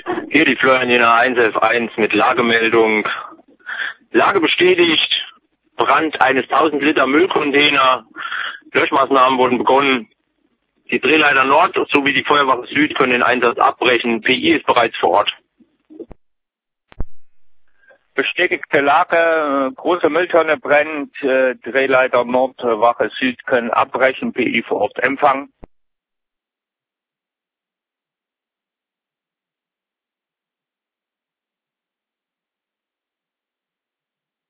Hier die Florianiner 111 mit Lagemeldung. Lage bestätigt. Brand eines 1000 Liter Müllcontainer. Löschmaßnahmen wurden begonnen. Die Drehleiter Nord sowie die Feuerwache Süd können den Einsatz abbrechen. PI ist bereits vor Ort. Bestätigte Lage, große Mülltonne brennt, Drehleiter Nord, Wache Süd können abbrechen, PI vor Ort empfangen.